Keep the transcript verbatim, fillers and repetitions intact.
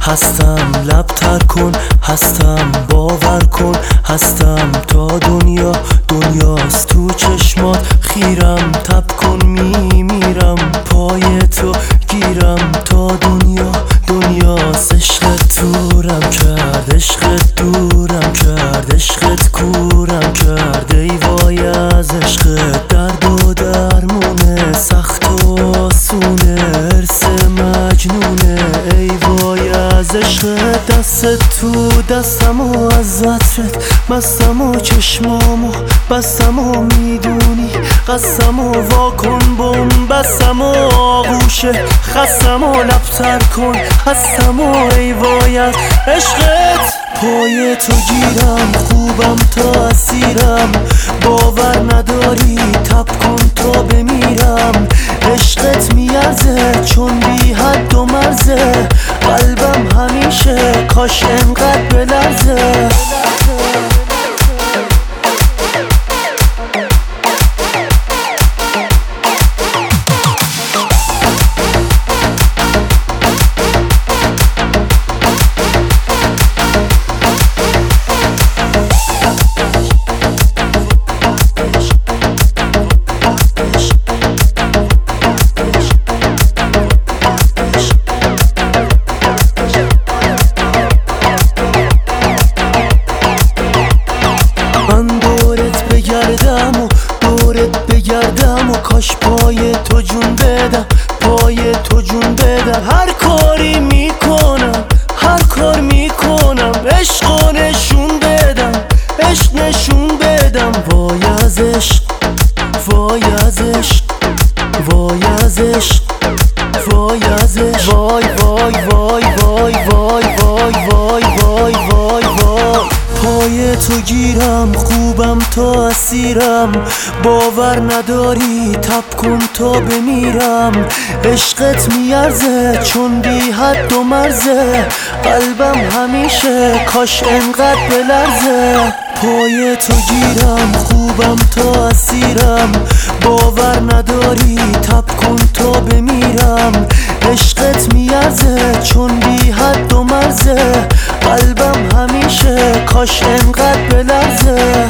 هستم، لب تر کن هستم، باور کن هستم، تا دنیا دنیاست تو چشمات خیرم، تب کن میمیرم پای تو گیرم، تا دنیا دنیاست. عشقت دورم کرد، عشقت دورم کرد، عشقت کورم کرد، ای وای از عشقت درد و درمونه، سخت و آسونه، ارث مجنونه، ای وای از عشقت. دست تو دستم و از عطرت مستم و چشمامو بستم و میدونی قسم و واکن بم بستم و آغوشه خستم و لب تر کن هستم و ای وای از عشقت. پای تو گیرم خوبم تا اسیرم، باور نداری تب کن تا بمیرم، عشقت میارزه چون بی حد و مرزه، قلبم همیشه کاش انقدر بلرزه. بگردم و دورت بگردم و کاش پای تو جون بدم، پای تو جون بدم، هر کاری میکنم هر کار میکنم، عشق نشون بدم عشق نشون بدم، وای از عشق وای از عشق وای از عشق وای از عشق، وای وای وای وای وای وای وای وای وای وای. پای تو گیرم خوبم تا اسیرم، باور نداری تب کن تا بمیرم، عشقت میارزه چون بی حد و مرزه، قلبم همیشه کاش انقدر بلرزه. پای تو گیرم خوبم تا اسیرم، باور نداری تب کن تا بمیرم، عشقت میارزه چون بی حد و مرزه، قلبم همیشه کاش انقدر بلرزه.